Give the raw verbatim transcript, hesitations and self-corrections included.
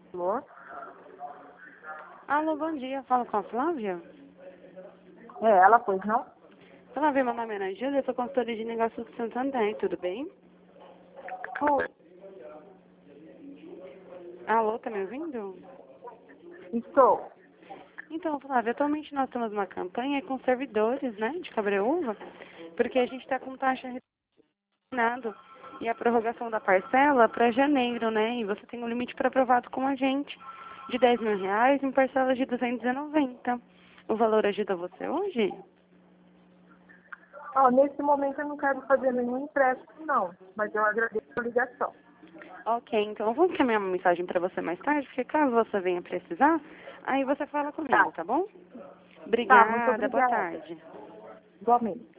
Alô? Alô, bom dia. Falo com a Flávia. É ela, pois não? Flávia, meu nome é Ana Júlia, eu sou consultora de negócios do Santander, tudo bem? Oi. Alô, tá me ouvindo? Estou. Então, Flávia, atualmente nós temos uma campanha com servidores, né, de Cabreúva, porque a gente está com taxa retornado e a prorrogação da parcela para janeiro, né, e você tem um limite para aprovado com a gente de dez mil reais em parcelas de duzentos e noventa. O valor ajuda você hoje? Ó, nesse momento eu não quero fazer nenhum empréstimo, não. Mas eu agradeço a ligação. Ok, então eu vou encaminhar uma mensagem para você mais tarde, porque caso você venha precisar, aí você fala Tá. comigo, tá bom? Tá, muito Obrigada, boa obrigada. tarde. Igualmente.